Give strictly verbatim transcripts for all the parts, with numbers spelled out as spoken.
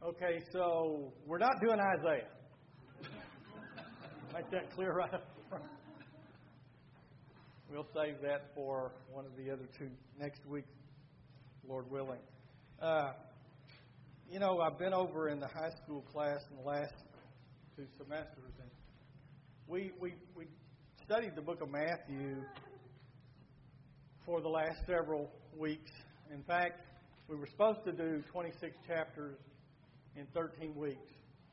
Okay, so we're not doing Isaiah. Make that clear right up front. We'll save that for one of the other two next week, Lord willing. Uh, you know, I've been over in the high school class in the last two semesters, and we we we studied the book of Matthew for the last several weeks. In fact, we were supposed to do twenty-six chapters in thirteen weeks.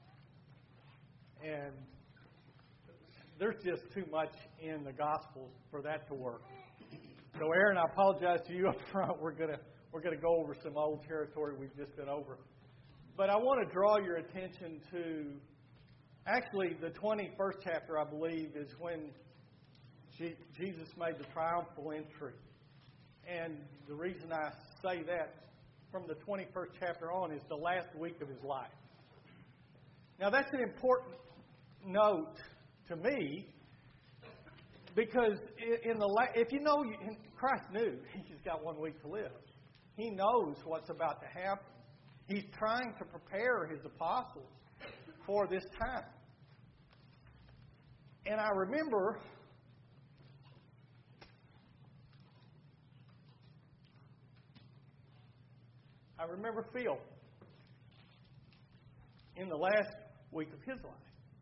And there's just too much in the Gospels for that to work. So Aaron, I apologize to you up front. We're gonna we're gonna go over some old territory we've just been over. But I want to draw your attention to actually the twenty-first chapter, I believe, is when Jesus made the triumphal entry. And the reason I say that from the twenty-first chapter on is the last week of his life. Now that's an important note to me because in the if you know Christ knew he's got one week to live. He knows what's about to happen. He's trying to prepare his apostles for this time. And I remember I remember Phil in the last week of his life.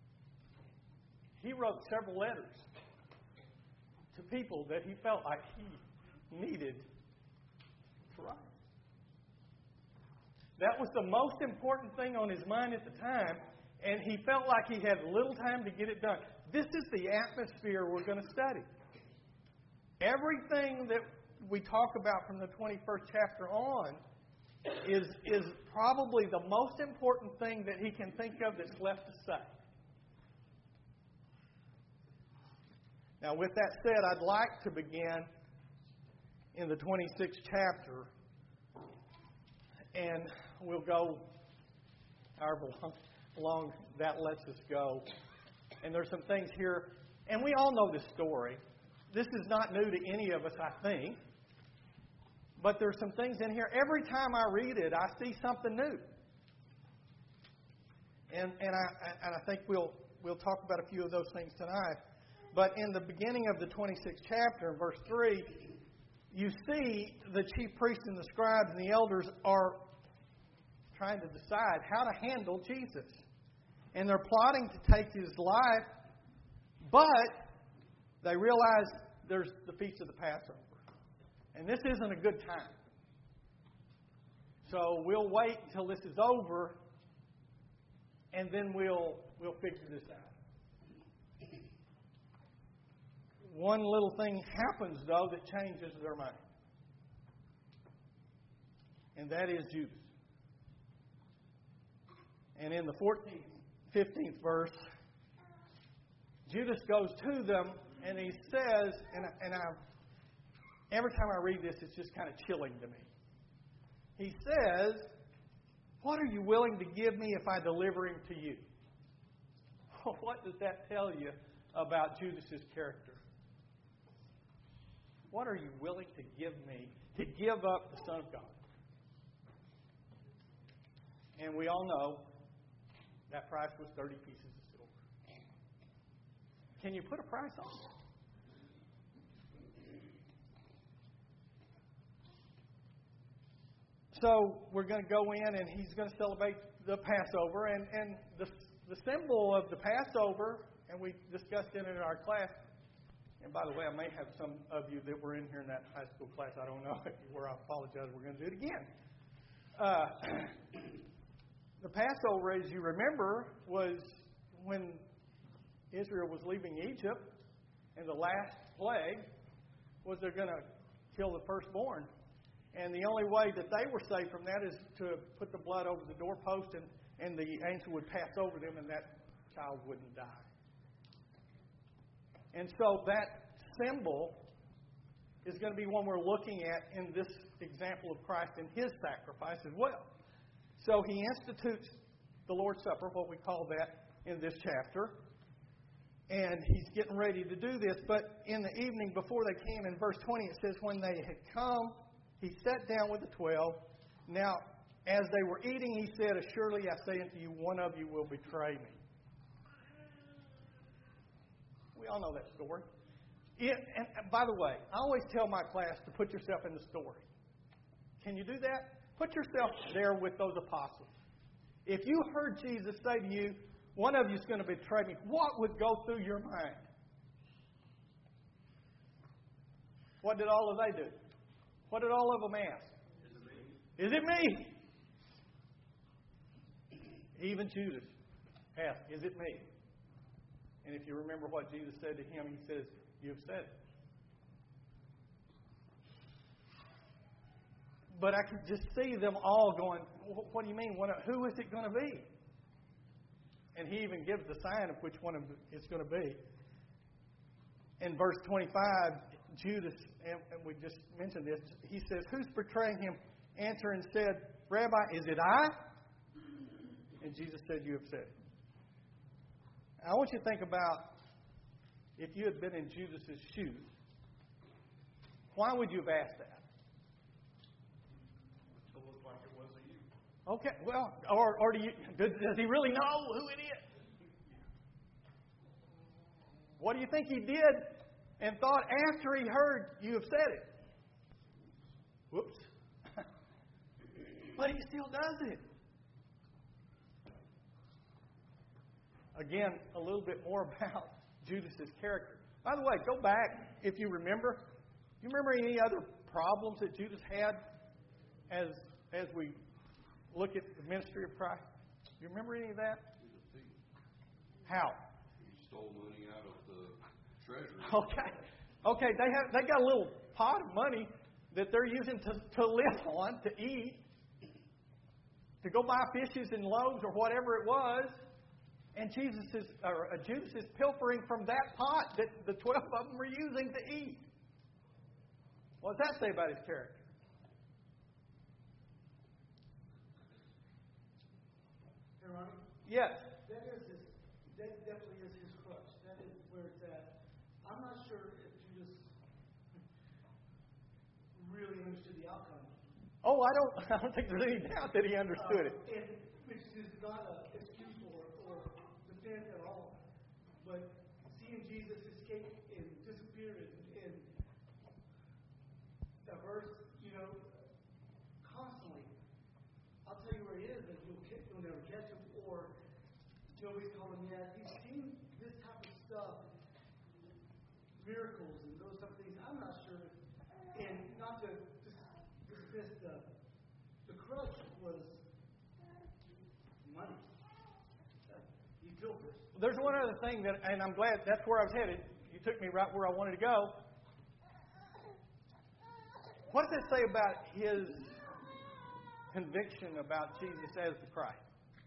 He wrote several letters to people that he felt like he needed to write. That was the most important thing on his mind at the time, and he felt like he had little time to get it done. This is the atmosphere we're going to study. Everything that we talk about from the twenty-first chapter on is, is probably the most important thing that he can think of that's left to say. Now, with that said, I'd like to begin in the twenty-sixth chapter, and we'll go however long, long that lets us go. And there's some things here, and we all know this story. This is not new to any of us, I think. But there's some things in here. Every time I read it, I see something new. And and I and I think we'll we'll talk about a few of those things tonight. But in the beginning of the twenty-sixth chapter, in verse three, you see the chief priests and the scribes and the elders are trying to decide how to handle Jesus. And they're plotting to take his life, but they realize there's the Feast of the Passover. And this isn't a good time. So we'll wait until this is over, and then we'll we'll figure this out. One little thing happens, though, that changes their mind. And that is Judas. And in the fourteenth, fifteenth verse, Judas goes to them, and he says, and, and I, every time I read this, it's just kind of chilling to me. He says, "What are you willing to give me if I deliver him to you?" What does that tell you about Judas's character? What are you willing to give me to give up the Son of God? And we all know that price was thirty pieces of silver. Can you put a price on it? So we're going to go in, and he's going to celebrate the Passover. And, and the, the symbol of the Passover, and we discussed it in our class. And by the way, I may have some of you that were in here in that high school class. I don't know if you were. I apologize. We're going to do it again. Uh, the Passover, as you remember, was when Israel was leaving Egypt, and the last plague was they're going to kill the firstborn. And the only way that they were saved from that is to put the blood over the doorpost, and, and the angel would pass over them, and that child wouldn't die. And so that symbol is going to be one we're looking at in this example of Christ and his sacrifice as well. So he institutes the Lord's Supper, what we call that, in this chapter. And he's getting ready to do this. But in the evening before they came, in verse twenty, it says, when they had come, he sat down with the twelve. Now, As they were eating, he said, Assuredly I say unto you, one of you will betray me. We all know that story. It, and, and by the way, I always tell my class to put yourself in the story. Can you do that? Put yourself there with those apostles. If you heard Jesus say to you, one of you is going to betray me, what would go through your mind? What did all of they do? What did all of them ask? Is it me? Is it me? Even Judas asked, Is it me? And if you remember what Jesus said to him, he says, You have said it. But I could just see them all going, What do you mean? What, who is it going to be? And he even gives the sign of which one of it's going to be. In verse twenty-five, Judas, and we just mentioned this, he says, Who's betraying him? Answered and said, Rabbi, is it I? And Jesus said, You have said it. I want you to think about if you had been in Judas's shoes, why would you have asked that? It looked like it wasn't you. Okay, well, or, or do you, does, does he really know who it is? What do you think he did and thought after he heard you have said it? Whoops. But he still does it. Again, a little bit more about Judas's character. By the way, go back if you remember. Do you remember any other problems that Judas had as as we look at the ministry of Christ? Do you remember any of that? He was a thief. How? He stole money out of the treasury. Okay. Okay, they have they got a little pot of money that they're using to, to live on, to eat, to go buy fishes and loaves or whatever it was. And Jesus is, or uh, Judas is pilfering from that pot that the twelve of them were using to eat. What does that say about his character? Hey, Ronnie? Yes. That is his, that definitely is his crutch. That is where it's at. I'm not sure if Judas really understood the outcome. Oh, I don't. I don't think there's any doubt that he understood it. Uh, and, which is not an excuse or, or defense at all. But seeing Jesus escape and disappear and, and diverse, you know, constantly. I'll tell you where he is, and you'll, you'll never catch him, or nobody's calling yet. He's seen this type of stuff, miracles and those type of things. I'm not sure. And not to dismiss the the crutch was money. He pilfers. There's one other thing that, and I'm glad that's where I was headed. You took me right where I wanted to go. What does it say about his conviction about Jesus as the Christ?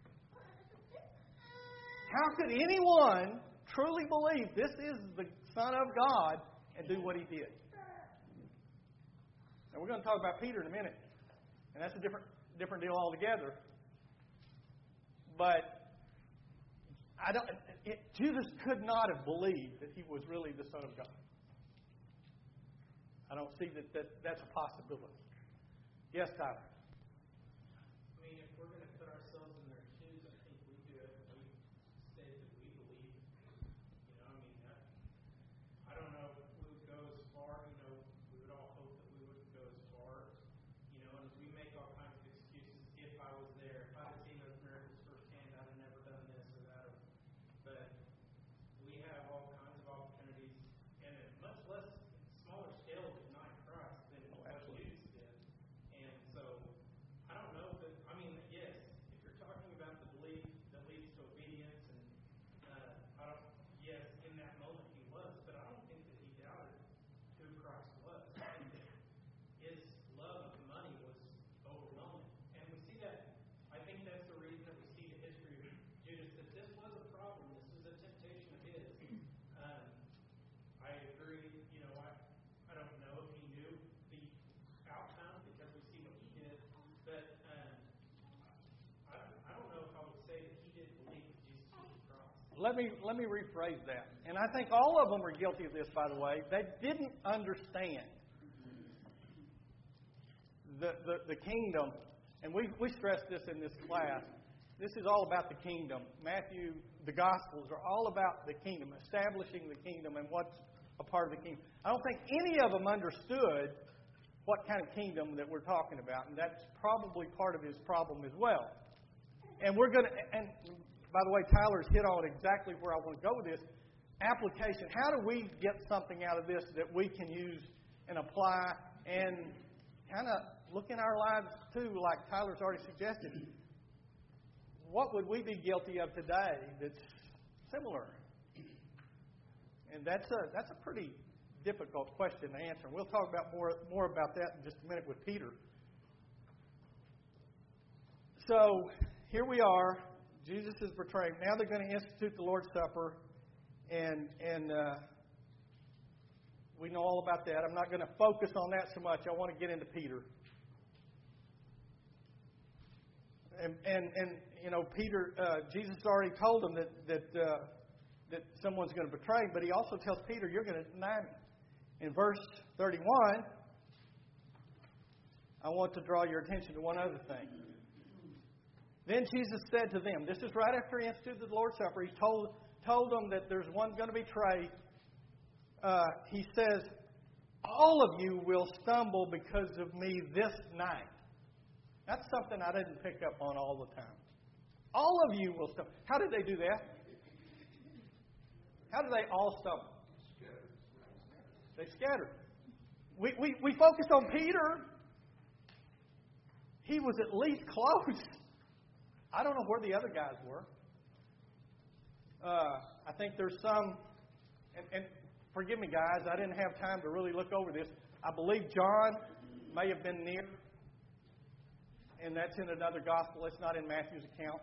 How could anyone truly believe this is the Son of God and do what he did? Now we're going to talk about Peter in a minute, and that's a different different deal altogether. But I don't. It, Jesus could not have believed that he was really the Son of God. I don't see that, that that's a possibility. Yes, Tyler. I mean, if we're going to put ourselves in their shoes, I think we do it. We say that we believe. You know, I mean, that, I don't know if we would go as far. You know, we would all hope that we wouldn't go as far. You know, and we make all kinds of excuses. If I was there, if I'd have seen those miracles firsthand, I'd have never done this or that. But we have all kinds of opportunities, and at much less smaller scale to deny Christ than what Judas did. And so, I don't know, but I mean, yes, if you're talking about the belief that leads to obedience, and uh, I don't, yes, in that moment he was, but I don't think that he doubted who Christ was. I think that his love of money was overwhelming, and we see that. I think that's the reason that we see the history of Judas, that this was a problem. This was a temptation of his. Um, I agree. You know, I I don't know if he knew the outcome because we see what he did, but um, I I don't know if I would say that he didn't believe that Jesus was the Christ. Let me let me rephrase that. And I think all of them are guilty of this, by the way. They didn't understand the the, the kingdom And we, we stressed this in this class. This is all about the kingdom. Matthew, the Gospels are all about the kingdom, establishing the kingdom and what's a part of the kingdom. I don't think any of them understood what kind of kingdom that we're talking about, and that's probably part of his problem as well. And we're going to, and by the way, Tyler's hit on exactly where I want to go with this. Application. How do we get something out of this that we can use and apply and kind of look in our lives too, like Tyler's already suggested? What would we be guilty of today that's similar? And that's a that's a pretty difficult question to answer. We'll talk about more more about that in just a minute with Peter. So here we are. Jesus is betrayed. Now they're going to institute the Lord's Supper, and and uh, we know all about that. I'm not going to focus on that so much. I want to get into Peter. And and, and you know, Peter, uh, Jesus already told him that that uh, that someone's going to betray him, but he also tells Peter, "You're going to deny me." In verse thirty-one, I want to draw your attention to one other thing. Then Jesus said to them, this is right after he instituted the Lord's Supper. He told told them that there's one going to betray. Uh, he says, all of you will stumble because of me this night. That's something I didn't pick up on all the time. All of you will stumble. How did they do that? How did they all stumble? They scattered. We, we, we focused on Peter. He was at least close. I don't know where the other guys were. Uh, I think there's some, and, and forgive me, guys, I didn't have time to really look over this. I believe John may have been near, and that's in another gospel. It's not in Matthew's account.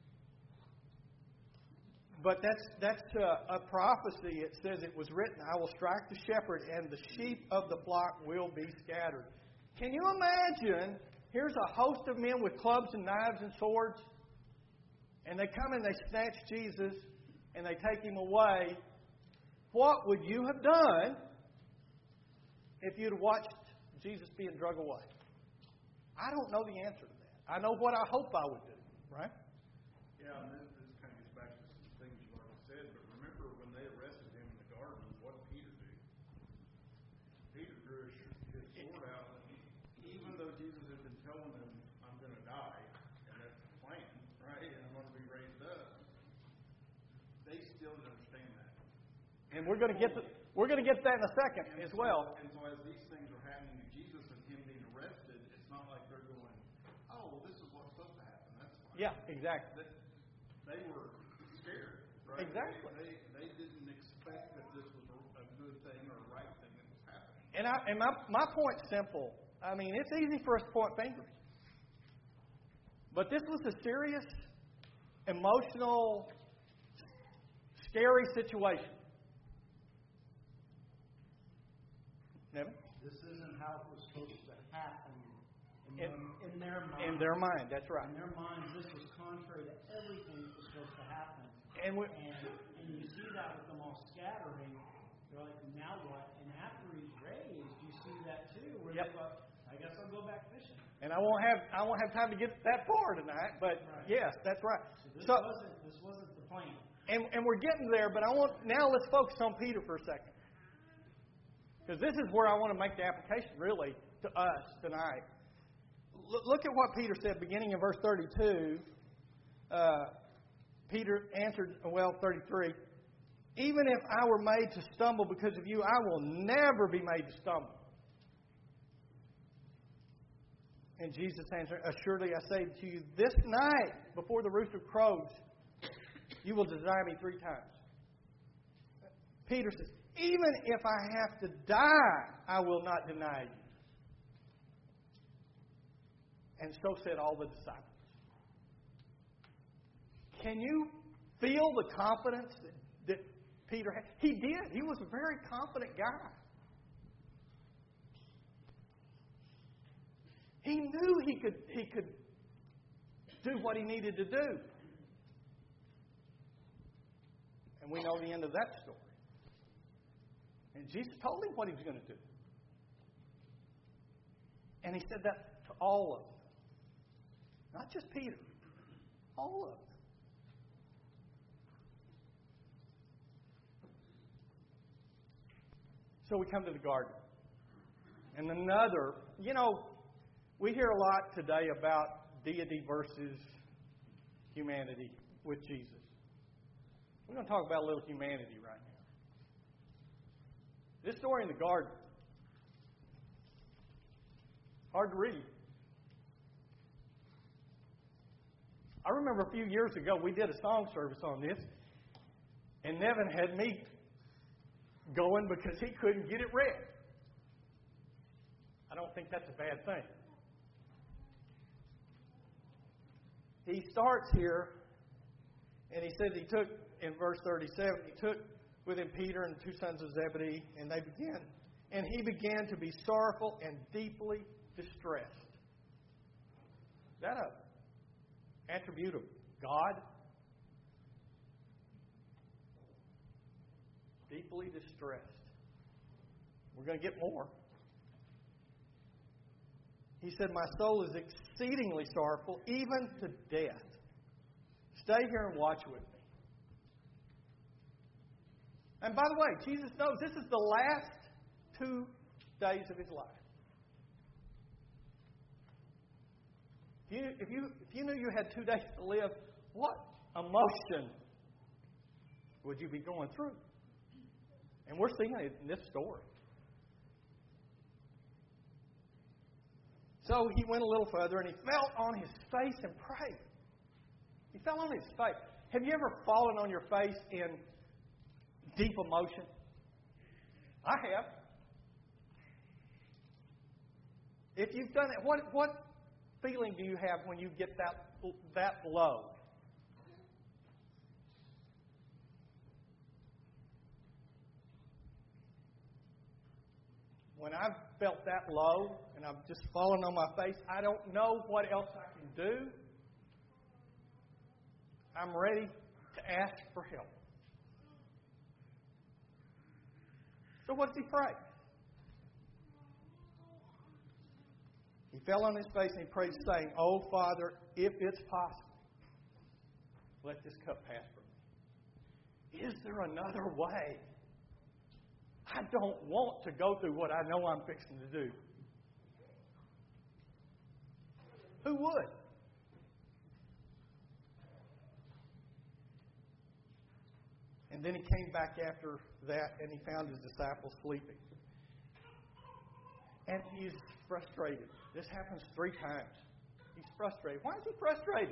But that's that's a, a prophecy. It says it was written, I will strike the shepherd, and the sheep of the flock will be scattered. Can you imagine? Here's a host of men with clubs and knives and swords, and they come and they snatch Jesus, and they take him away. What would you have done if you'd watched Jesus being drug away? I don't know the answer to that. I know what I hope I would do, right? Yeah, and this, this kind of gets back to some things you've already said, but remember when they arrested him in the garden, what did Peter do? Peter drew his, his sword out, and even though Jesus had been telling them, I'm going to die, and that's the plan, right, and I'm going to be raised up, they still didn't understand that. And we're going to get to, we're going to get to that in a second and as so, well. And so as these things are happening to Jesus and him being arrested, it's not like they're going, oh, well, this is what's supposed to happen. That's fine. Yeah, exactly. They, they were scared, right? Exactly. They, they, they didn't expect that this was a good thing or a right thing that was happening. And, I, and my, my point's simple. I mean, it's easy for us to point fingers. But this was a serious, emotional, scary situation. Nevin? This isn't how it was supposed to happen in, In, them, in their mind. in their mind, that's right. In their minds, this was contrary to everything that was supposed to happen. And we, And, and you see that with them all scattering. They're like, now what? And after he's raised, you see that too, where Yep. they go, I guess I'll go back fishing. and I won't have I won't have time to get that far tonight, but Right. yes, that's right. So this So, wasn't this wasn't the plan. and and we're getting there, but I want now let's focus on Peter for a second, because this is where I want to make the application really to us tonight. L- look at what Peter said, beginning in verse thirty-two. Uh, Peter answered, well, thirty-three. Even if I were made to stumble because of you, I will never be made to stumble. And Jesus answered, assuredly I say to you, this night before the rooster crows, you will deny me three times. Peter says, even if I have to die, I will not deny you. And so said all the disciples. Can you feel the confidence that, that Peter had? He did. He was a very confident guy. He knew he could he could do what he needed to do. And we know the end of that story. And Jesus told him what he was going to do. And he said that to all of them. Not just Peter. All of them. So we come to the garden. And another, you know, we hear a lot today about deity versus humanity with Jesus. We're going to talk about a little humanity right now. This story in the garden, hard to read. I remember a few years ago we did a song service on this, and Nevin had me going because he couldn't get it read. I don't think that's a bad thing. He starts here, and he says he took, in verse thirty-seven, he took with him Peter and the two sons of Zebedee, and they began, and he began to be sorrowful and deeply distressed. Is that a attribute of God? Deeply distressed. We're going to get more. He said, my soul is exceedingly sorrowful, even to death. Stay here and watch with me. And by the way, Jesus knows this is the last two days of his life. If you, if you, if you knew you had two days to live, what emotion would you be going through? And we're seeing it in this story. So he went a little further and he fell on his face and prayed. He fell on his face. Have you ever fallen on your face in deep emotion? I have. If you've done it, what what feeling do you have when you get that that low? When I've felt that low and I've just fallen on my face, I don't know what else I can do. I'm ready to ask for help. So what does he pray? He fell on his face and he prayed, saying, "Oh, Father, if it's possible, let this cup pass from me. Is there another way? I don't want to go through what I know I'm fixing to do." Who would? And then he came back after that and he found his disciples sleeping. And he's frustrated. This happens three times. He's frustrated. Why is he frustrated?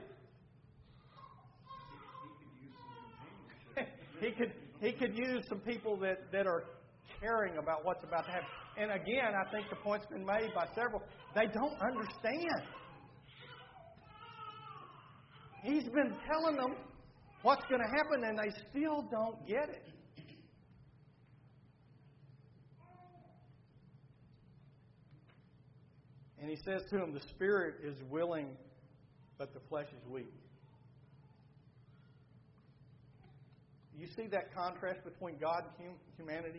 He could he could use some people that, that are caring about what's about to happen. And again, I think the point's been made by several. They don't understand. He's been telling them what's going to happen, and they still don't get it. And he says to them, the spirit is willing, but the flesh is weak. You see that contrast between God and humanity?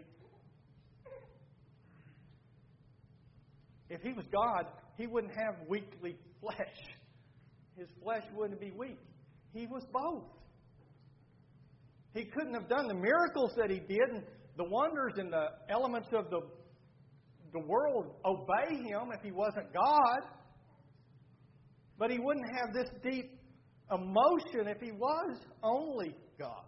If he was God, he wouldn't have weakly flesh. His flesh wouldn't be weak. He was both. He couldn't have done the miracles that he did and the wonders and the elements of the, the world obey him if he wasn't God. But he wouldn't have this deep emotion if he was only God.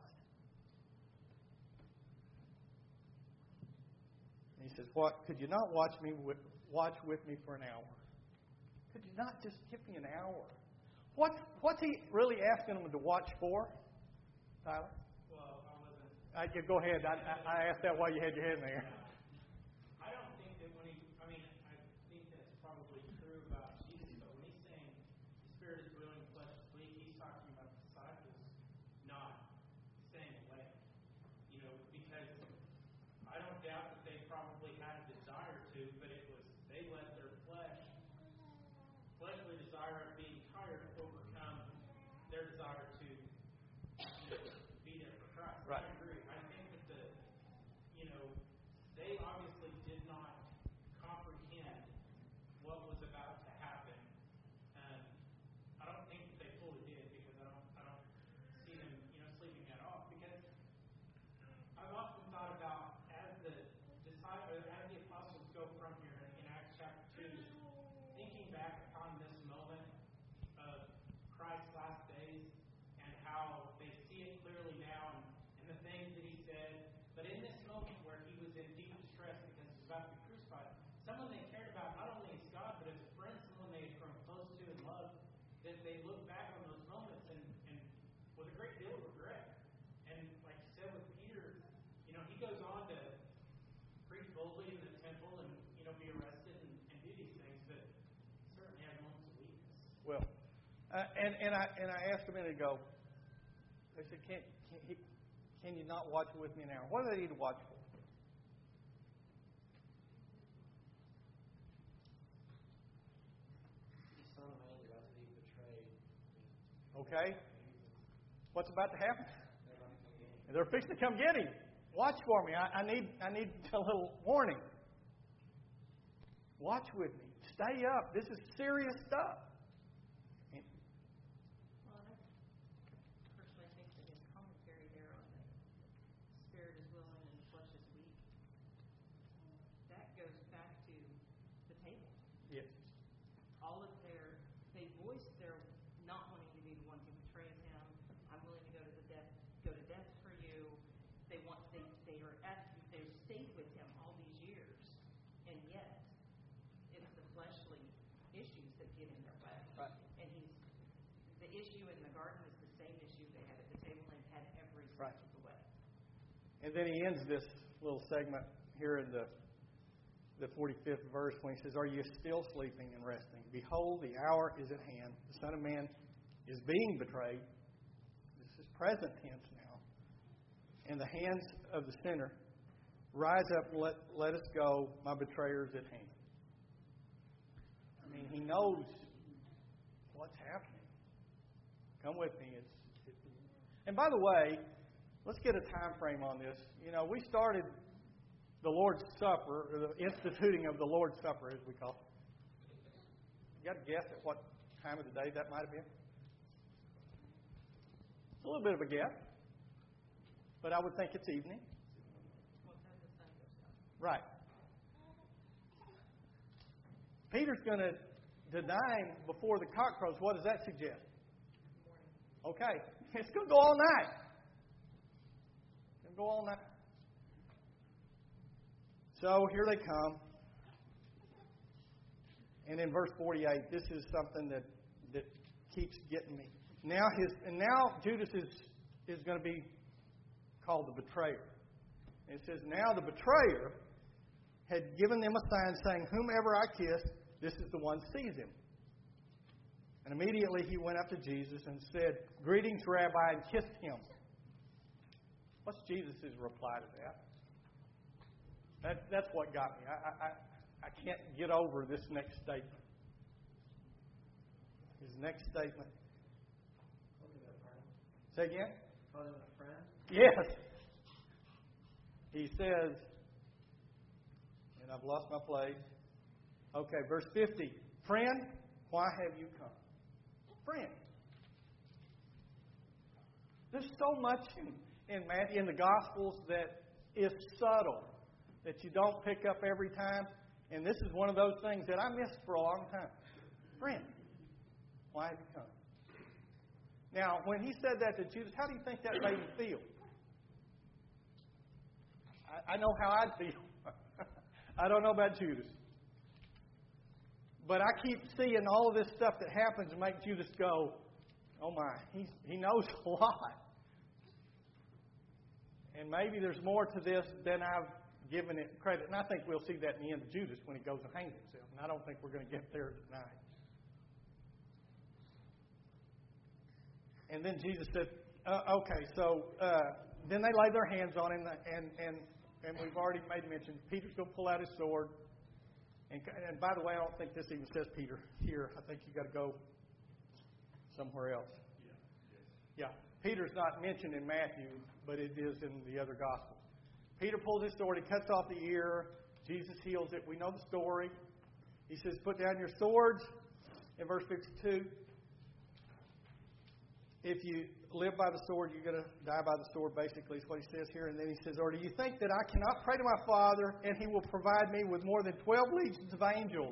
And he says, "What? Could you not watch me with, watch with me for an hour? Could you not just give me an hour?" What's, what's he really asking them to watch for, Tyler? Well, I wasn't. Uh, yeah, go ahead. I, I, I asked that while you had your head in there. I don't think that when he, I mean, I think that's probably true about Jesus, but when he's saying the spirit is willing, the flesh is weak, he's talking about the disciples not staying away. You know, because I don't doubt that they probably had a desire to, but it was, they let their flesh, fleshly desire of being tired overcome their desire to, you know, be there for Christ. Right. I agree. I think that the, you know, that they look back on those moments and, and with a great deal of regret. And like you said with Peter, you know, he goes on to preach boldly in the temple and, you know, be arrested and, and do these things, but certainly has moments of weakness. Well, uh, and and I and I asked a minute ago. I said, "Can can, he, can you not watch with me now? What do they need to watch for?" Okay. What's about to happen? They're fixing to come get him. Watch for me. I, I need I need a little warning. Watch with me. Stay up. This is serious stuff. Well, and I personally think that his commentary there on the spirit is willing and the flesh is weak, that goes back to the table. Yes. All of their, they voiced their not wanting to be the one who betrays him. I'm willing to go to the death, go to death for you. They want, they, they are at, they've stayed with him all these years, and yet it's the fleshly issues that get in their way. Right. And he's, the issue in the garden is the same issue they had at the table and had every step Right. of the way. And then he ends this little segment here in the the forty-fifth verse when he says, "Are you still sleeping and resting? Behold, the hour is at hand. The Son of Man is being betrayed." This is present tense now. "In the hands of the sinner. Rise up, let, let us go. My betrayer is at hand." I mean, he knows what's happening. Come with me. It's, it's, and by the way, let's get a time frame on this. You know, we started the Lord's Supper, or the instituting of the Lord's Supper, as we call it. You got to guess at what time of the day that might have been? It's a little bit of a guess, but I would think it's evening. What time the sun goes down? Right. Peter's going to deny him before the cock crows. What does that suggest? Morning. Okay, it's going to go all night. It's going to go all night. So here they come. And in verse forty-eight, this is something that, that keeps getting me. Now his and now Judas is, is going to be called the betrayer. And it says, "Now the betrayer had given them a sign saying, 'Whomever I kiss, this is the one seize him.' And immediately he went up to Jesus and said, 'Greetings, Rabbi,' and kissed him." What's Jesus' reply to that? That, that's what got me. I, I, I can't get over this next statement. His next statement. Say again? Call him a friend. Yes. He says, and I've lost my place. Okay, verse fifty. "Friend, why have you come?" Friend. There's so much in, in Matthew, in the Gospels, that is subtle, that you don't pick up every time. And this is one of those things that I missed for a long time. Friend, why have you come? Now, when he said that to Judas, how do you think that made him feel? I, I know how I'd feel. I don't know about Judas. But I keep seeing all of this stuff that happens and make Judas go, oh my, he's, he knows a lot. And maybe there's more to this than I've given it credit. And I think we'll see that in the end of Judas when he goes and hangs himself. And I don't think we're going to get there tonight. And then Jesus said, uh, okay, so uh, then they lay their hands on him, and, and, and we've already made mention, Peter's going to pull out his sword. And, and by the way, I don't think this even says Peter here. I think you got to go somewhere else. Yeah. Yeah. Peter's not mentioned in Matthew, but it is in the other Gospels. Peter pulls his sword. He cuts off the ear. Jesus heals it. We know the story. He says, put down your swords. In verse fifty-two, if you live by the sword, you're going to die by the sword, basically, is what he says here. And then he says, or do you think that I cannot pray to my Father, and he will provide me with more than twelve legions of angels?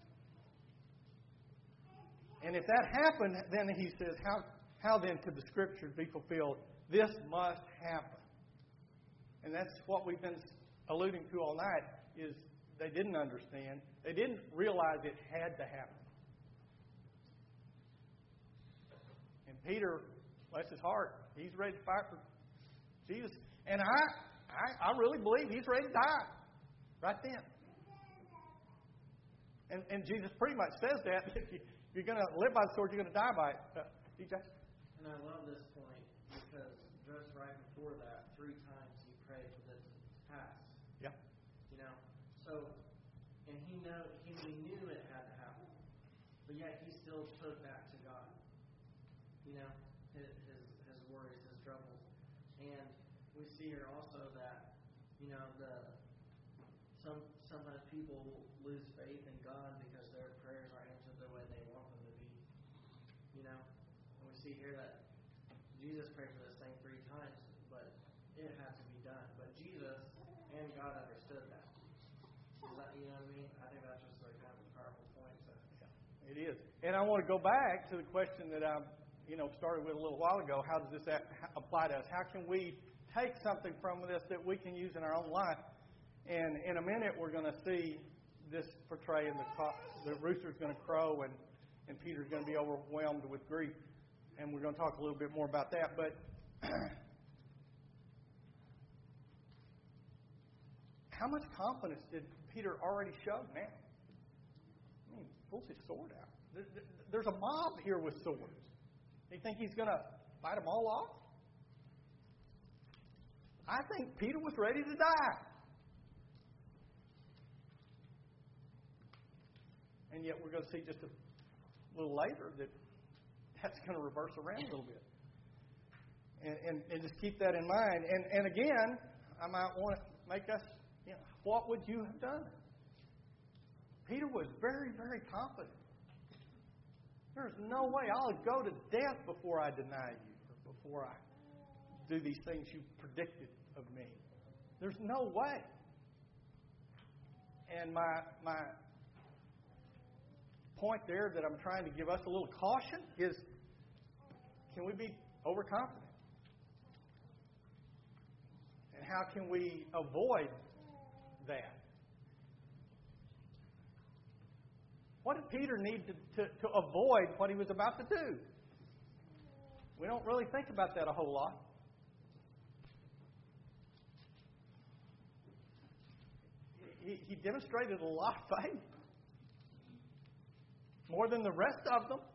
And if that happened, then he says, how, how then could the Scriptures be fulfilled? This must happen. And that's what we've been alluding to all night, is they didn't understand. They didn't realize it had to happen. And Peter, bless his heart, he's ready to fight for Jesus. And I, I, I really believe he's ready to die right then. And, and Jesus pretty much says that. If you, you're going to live by the sword, you're going to die by it. Uh, D J? And I love this point because just right before that, three times he prayed for this to pass. Yeah. You know, so, and he know he, he knew it had to happen, but yet he still took that to God. You know, his his, his worries, his troubles, and we see here also that, you know, the some sometimes people lose faith in God because their prayers are answered the way they want them to be. You know, and we see here that Jesus prayed for this thing three times, but it had to be done. But Jesus and God understood that. Is that, you know what I mean? I think that's just like kind of a powerful point. So. Yeah, it is. And I want to go back to the question that I, you know, started with a little while ago. How does this apply to us? How can we take something from this that we can use in our own life? And in a minute, we're going to see this portray in the the rooster's going to crow, and, and Peter's going to be overwhelmed with grief. And we're going to talk a little bit more about that. But how much confidence did Peter already show now? I mean, he pulls his sword out. There's a mob here with swords. Do you think he's going to fight them all off? I think Peter was ready to die. And yet we're going to see just a little later that that's going to reverse around a little bit. And, and, and just keep that in mind. And, and again, I might want to make us, you know, what would you have done? Peter was very, very confident. There's no way I'll go to death before I deny you, or before I do these things you predicted of me. There's no way. And my my point there that I'm trying to give us a little caution is, can we be overconfident? And how can we avoid that? What did Peter need to, to, to avoid what he was about to do? We don't really think about that a whole lot. He, he demonstrated a lot of faith. More than the rest of them.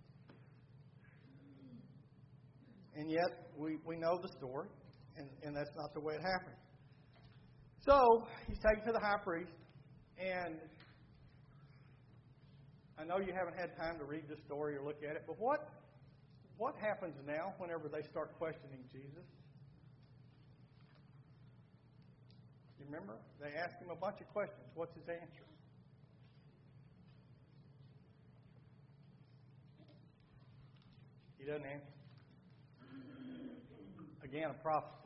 And yet, we, we know the story, and, and that's not the way it happened. So, he's taken to the high priest, and I know you haven't had time to read the story or look at it, but what, what happens now whenever they start questioning Jesus? You remember? They ask him a bunch of questions. What's his answer? He doesn't answer. Again, a prophecy.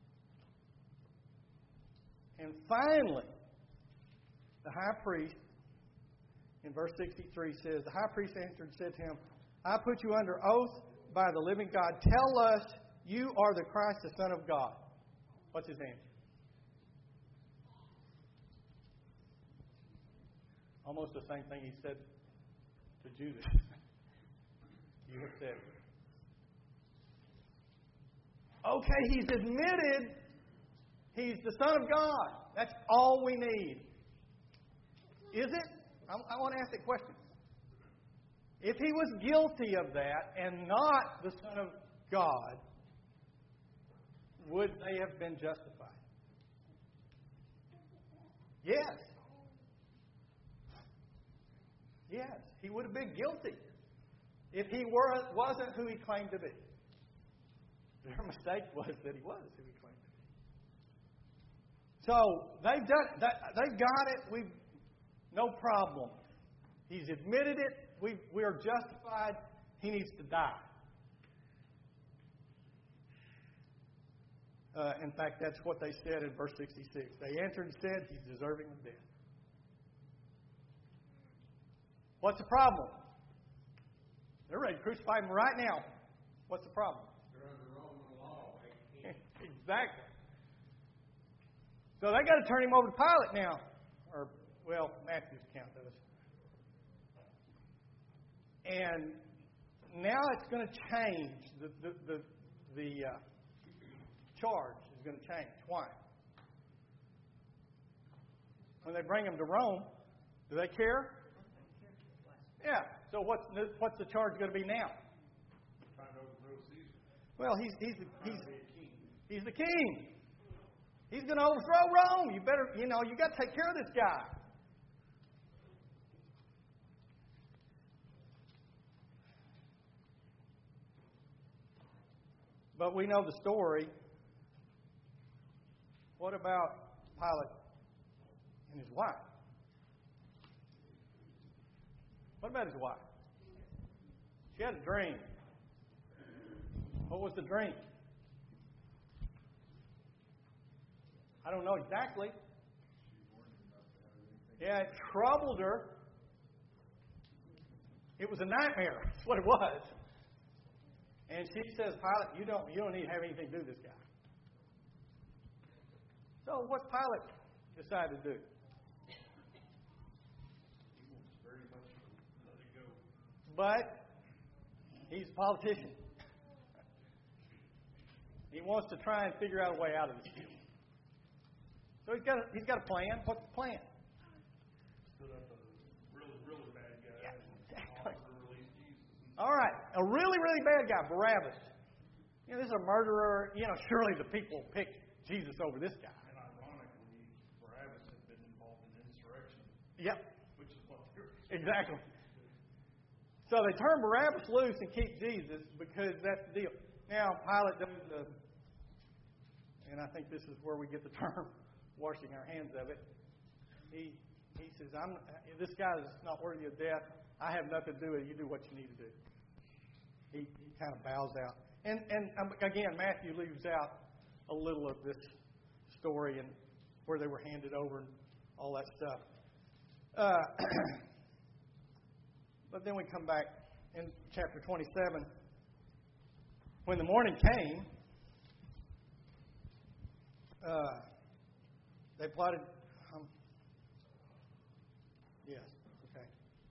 And finally, the high priest, in verse sixty-three, says, the high priest answered and said to him, I put you under oath by the living God. Tell us you are the Christ, the Son of God. What's his answer? Almost the same thing he said to Judas. You have said. Okay, he's admitted he's the Son of God. That's all we need. Is it? I, I want to ask that question. If he was guilty of that and not the Son of God, would they have been justified? Yes. Yes, he would have been guilty if he were, wasn't who he claimed to be. Their mistake was that he was who he claimed to be. So they've done that, they've got it. We've no problem. He's admitted it. We we are justified. He needs to die. Uh, in fact, that's what they said in verse sixty-six. They answered and said, he's deserving of death. What's the problem? They're ready to crucify him right now. What's the problem? They're under Roman law. Exactly. So they got to turn him over to Pilate now. Or, well, Matthew's account does. And now it's going to change. The, the, the, the uh, charge is going to change. Why? When they bring him to Rome, do they care? Yeah. So what's the, what's the charge going to be now? Trying to overthrow Caesar. Well, he's he's the, Trying he's to be a king. he's the king. He's going to overthrow Rome. You better, you know, you got to take care of this guy. But we know the story. What about Pilate and his wife? What about his wife? She had a dream. What was the dream? I don't know exactly. Yeah, it troubled her. It was a nightmare. That's what it was. And she says, Pilate, you don't you don't need to have anything to do with this guy. So what's Pilate decide to do? He wants very much to let it go. But he's a politician. He wants to try and figure out a way out of this deal. So he's got a, he's got a plan. What's the plan? Stood up a really, really bad guy Yeah, and exactly. offered to release Jesus. All right, a really, really bad guy, Barabbas. You know, this is a murderer. You know, surely the people pick Jesus over this guy. And ironically, Barabbas had been involved in insurrection, Yep, which is what they're exactly. So they turn Barabbas loose and keep Jesus because that's the deal. Now, Pilate does the, and I think this is where we get the term washing our hands of it. He he says, "I'm this guy is not worthy of death. I have nothing to do with it. You do what you need to do." He, he kind of bows out. And, and um, again, Matthew leaves out a little of this story and where they were handed over and all that stuff. Uh, but then we come back in chapter twenty-seven. When the morning came, uh, they plotted. Um, yes, okay.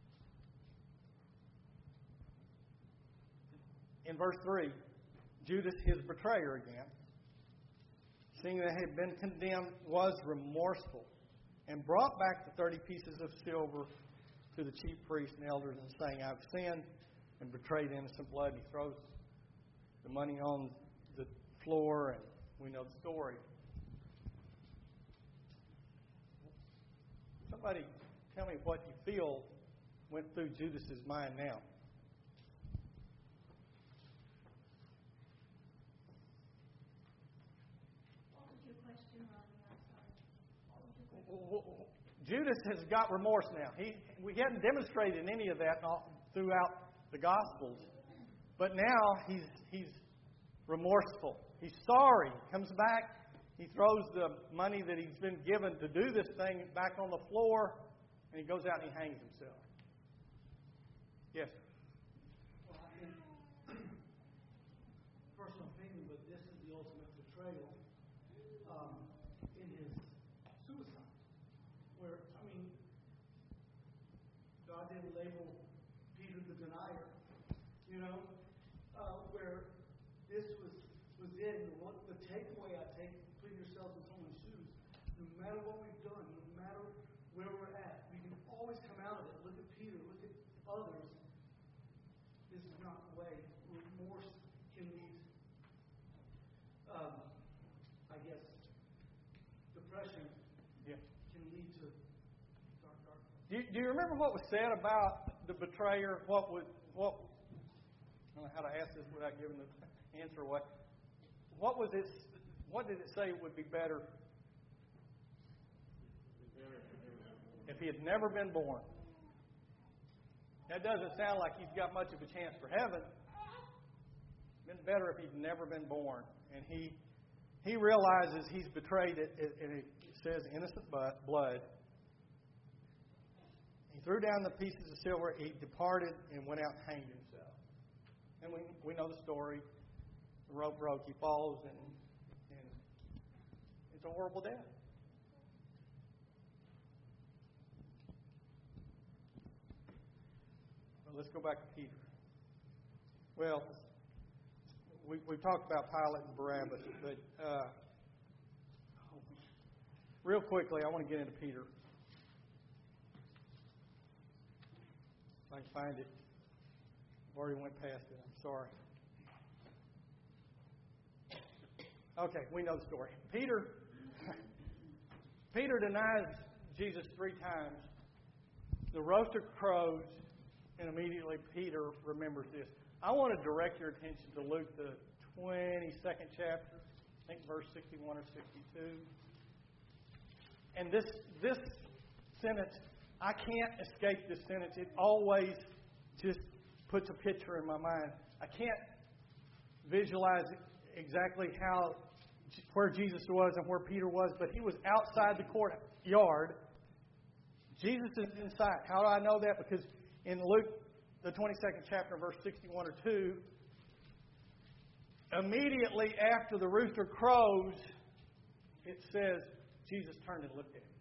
In verse three, Judas, his betrayer again, seeing that he had been condemned, was remorseful and brought back the thirty pieces of silver to the chief priests and elders and saying, I've sinned and betrayed innocent blood. And he throws the money on the floor, and we know the story. Somebody tell me what you feel went through Judas's mind now. What was your question, Ronnie? I'm sorry. What was your question? Judas has got remorse now. He we hadn't demonstrated any of that all, throughout the Gospels, but now he's he's remorseful. He's sorry. He comes back. He throws the money that he's been given to do this thing back on the floor, and he goes out and he hangs himself. Yes. Well, I think, personal opinion, but this is the ultimate betrayal um, in his suicide. Where, I mean, God didn't label Peter the denier, you know, uh, where this was, was it. And what the takeaway I take, put yourself in someone's shoes, no matter what we've done, no matter where we're at, we can always come out of it. Look at Peter, look at others. This is not the way. Remorse can lead, um, I guess, depression Yeah. can lead to dark, dark. Do you, do you remember what was said about the betrayer? What would what? I don't know how to ask this without giving the answer. What? What was it? What did it say would be better if he had never been born? That doesn't sound like he's got much of a chance for heaven. Been better if he'd never been born. And he he realizes he's betrayed it, and it says innocent blood. He threw down the pieces of silver. He departed and went out and hanged himself. And we we know the story. The rope broke. He falls, and, and it's a horrible death. Well, let's go back to Peter. Well, we we talked about Pilate and Barabbas, but uh, real quickly, I want to get into Peter. If I can find it. I've already went past it. I'm sorry. Okay, we know the story. Peter, Peter denies Jesus three times. The rooster crows, and immediately Peter remembers this. I want to direct your attention to Luke, the twenty-second chapter, I think verse sixty-one or sixty-two. And this this sentence, I can't escape this sentence. It always just puts a picture in my mind. I can't visualize exactly how where Jesus was and where Peter was, but he was outside the courtyard. Jesus is inside. How do I know that? Because in Luke, the twenty-second chapter, verse sixty-one or two, immediately after the rooster crows, it says Jesus turned and looked at him.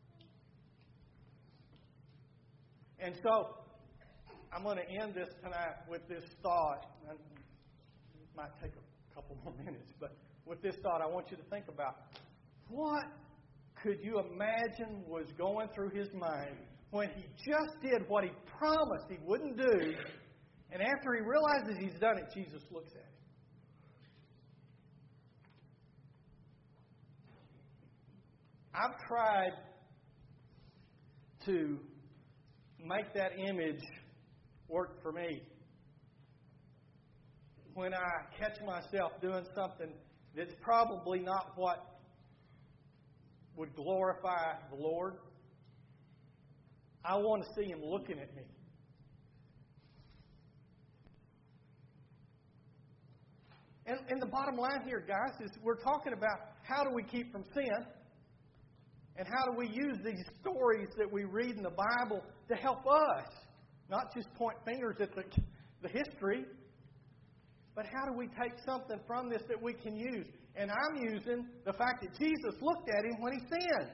And so, I'm going to end this tonight with this thought. It might take a couple more minutes, but with this thought, I want you to think about what could you imagine was going through his mind when he just did what he promised he wouldn't do, and after he realizes he's done it, Jesus looks at him. I've tried to make that image work for me. When I catch myself doing something that's probably not what would glorify the Lord, I want to see Him looking at me. And, and the bottom line here, guys, is we're talking about how do we keep from sin, and how do we use these stories that we read in the Bible to help us, not just point fingers at the, the history, but how do we take something from this that we can use? And I'm using the fact that Jesus looked at him when he sinned.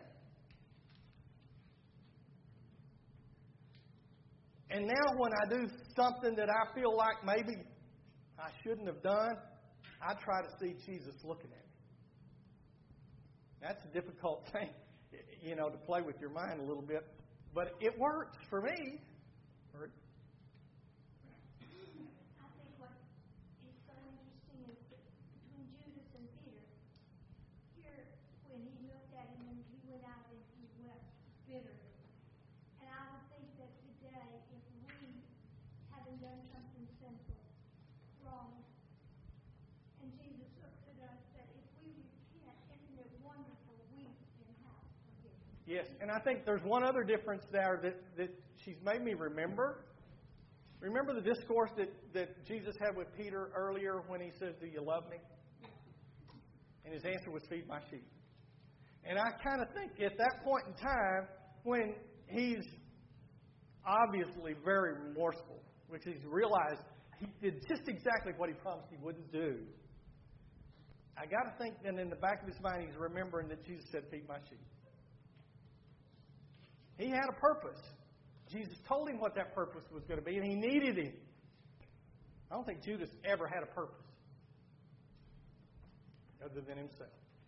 And now when I do something that I feel like maybe I shouldn't have done, I try to see Jesus looking at me. That's a difficult thing, you know, to play with your mind a little bit. But it works for me. I think what is so interesting is that between Judas and Peter, here when he looked at him and he went out and he wept bitterly. And I would think that today, if we haven't done something sinful, wrong, and Jesus looks at us, that if we repent, isn't it wonderful we can have forgiveness? Yes, and I think there's one other difference there that, that she's made me remember. Remember the discourse that, that Jesus had with Peter earlier when he says, "Do you love me?" And his answer was, "Feed my sheep." And I kind of think at that point in time, when he's obviously very remorseful, which he's realized he did just exactly what he promised he wouldn't do, I got to think that in the back of his mind he's remembering that Jesus said, "Feed my sheep." He had a purpose. Jesus told him what that purpose was going to be, and he needed him. I don't think Judas ever had a purpose other than himself.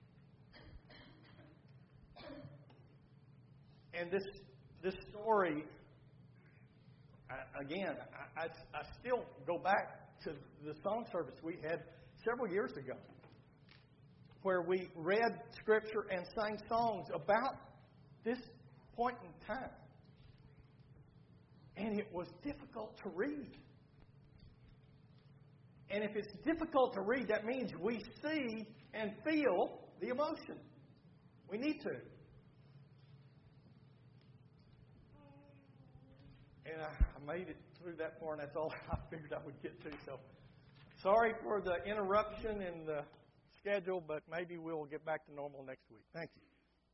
And this this story, I, again, I, I, I still go back to the song service we had several years ago, where we read Scripture and sang songs about this point in time. And it was difficult to read. And if it's difficult to read, that means we see and feel the emotion. We need to. And I, I made it through that far, and that's all I figured I would get to. So, sorry for the interruption in the schedule, but maybe we'll get back to normal next week. Thank you.